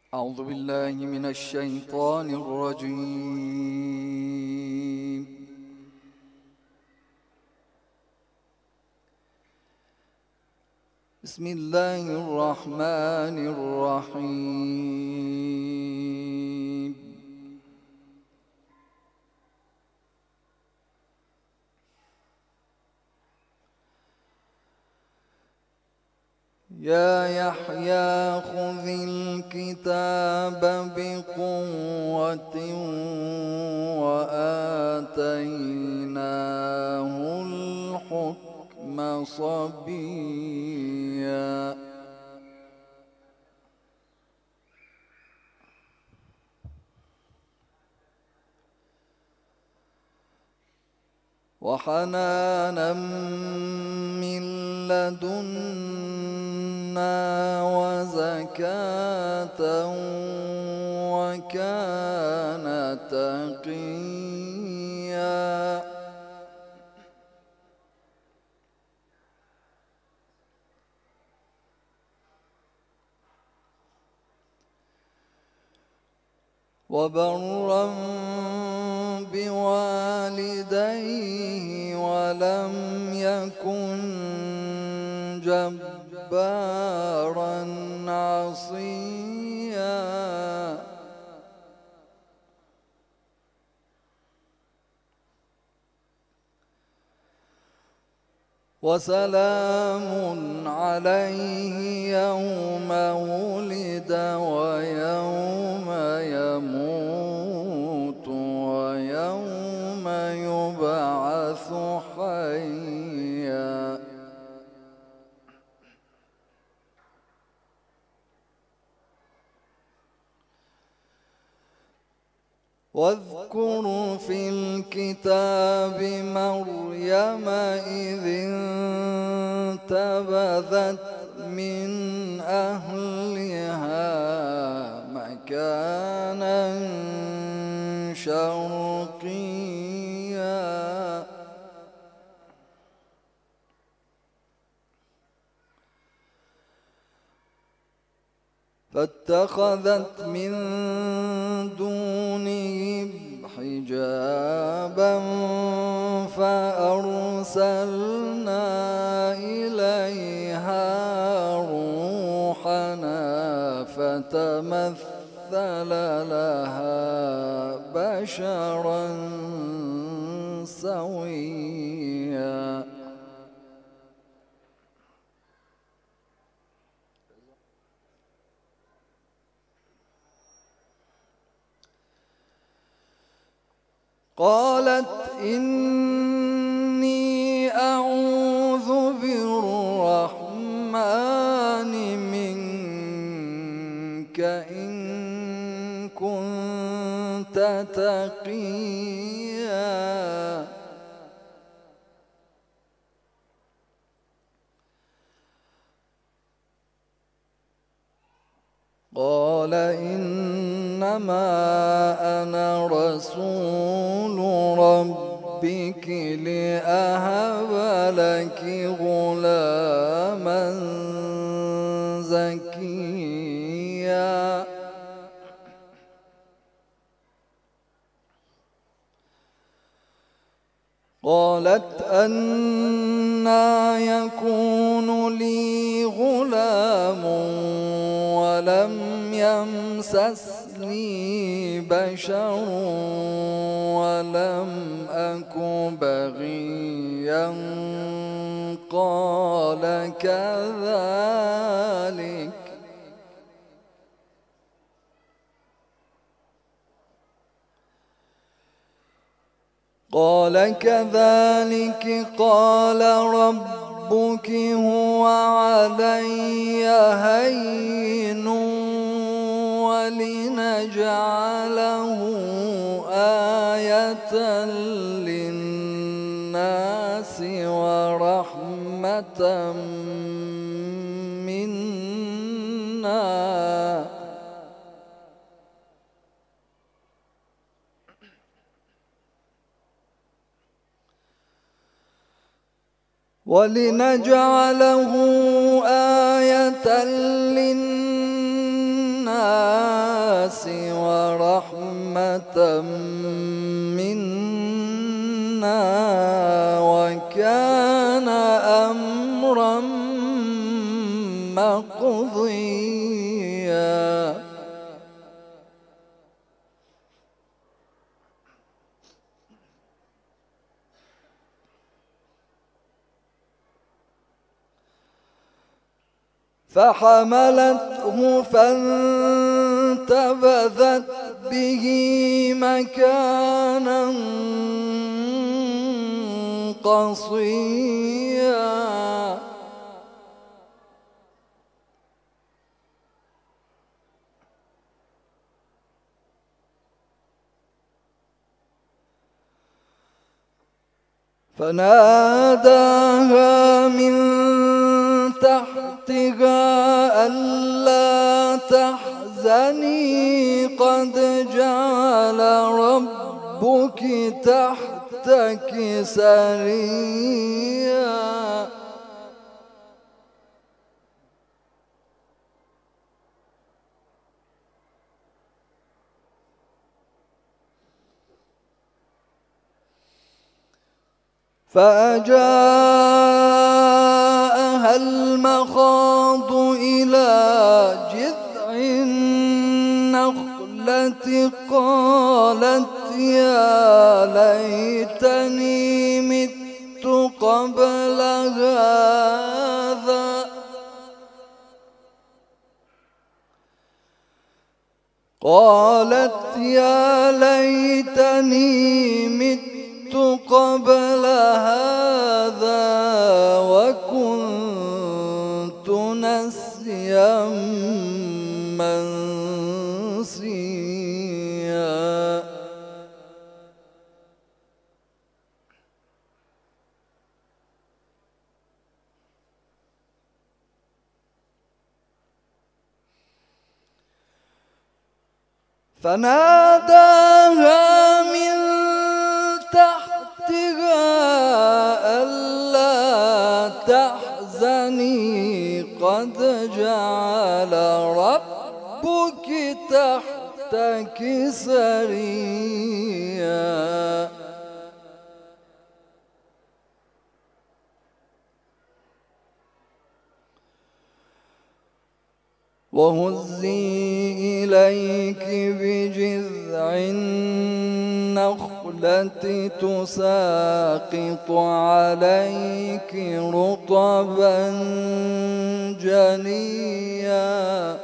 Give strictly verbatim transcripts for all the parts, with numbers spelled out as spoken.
أعوذ بالله من الشيطان الرجيم. بسم الله الرحمن الرحيم. يا يحيى خذ الكتاب بقوة وآتيناه الحكم صبيا. وحنانا من لدنا وزكاة وكان تقيا. وبرا بوالديه ولم يكن جبارا عصيا. وسلام عليه يوم ولد ويوم يموت ويوم يبعث حيا. واذكر في الكتاب مريم إذ انتبذت من أهلها مكانا شرقيا. فاتخذت من دونهم حجابا فأرسلنا إليها روحنا فتمثل لها بشرا سويا. قالت إني أعوذ بالرحمن منك إن كنت تقيا. قال إنما أنا رسول ربك لأهب لك غلاما زكيا. قالت أنى يكون لي غلام ولم يمسسني بشر ولم أك بغيا. قال كذلك قال كذلك قال ربك هو علي هين ولنجعله آية للناس ورحمة منا. ولنجعله آية للناس للناس ورحمة منا وكان أمرا مقضيا. فحملته فانتبذت به مكانا قصيا. فناداها من تحتها ألا تحزني قد جعل ربك تحتك سريا. فأجاءها المخاض إلى جذع النخلة قالت يا ليتني مت قبل هذا قالت يا ليتني مت قبل هذا وكنت نسيا منسيا. فناداها من تحتها ألا تحزني قد جعل ربك تحتك سريا. وهزي إليك بجذع النخلة تساقط عليك رطبا جنيا.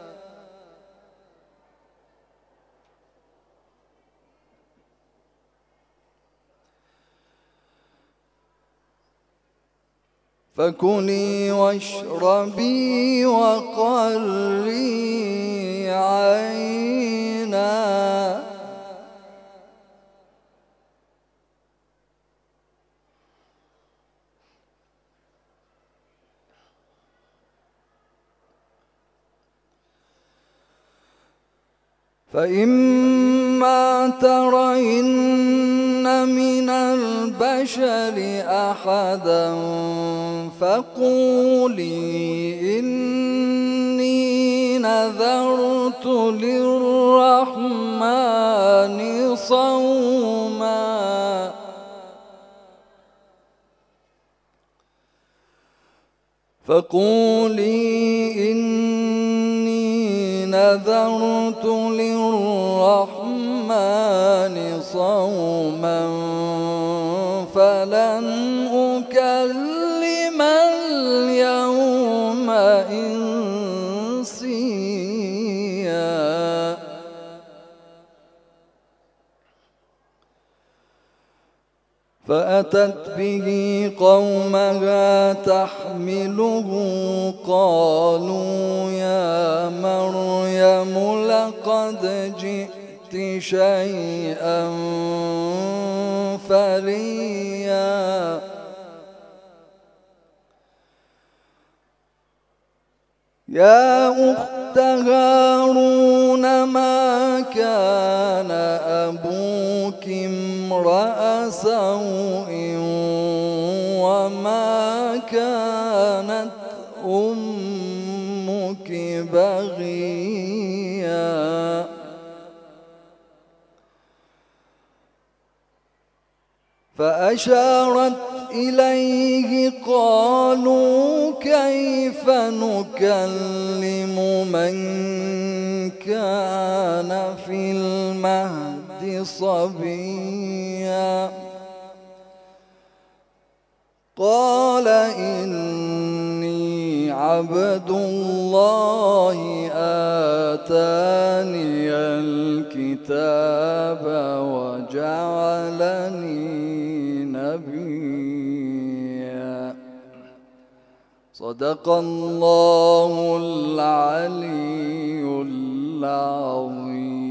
فكلي واشربي وقري عينا فإما ترين من البشر أحدا فقولي إني نذرت للرحمن صوما فقولي إني نذرت للرحمن صوما فلن أكلم اليوم إنسيا. فأتت به قومها تحمله قالوا يا مريم لقد جئت شيئا فريا. يا أخت هارون ما كان أبوك امرأ سوء وما كانت أمك بغيا. فأشارت إليه قالوا كيف نكلم من كان في المهد صبيا قال إني عبد الله آتاني الكتاب وجعلني نبيا صدق الله العلي العظيم.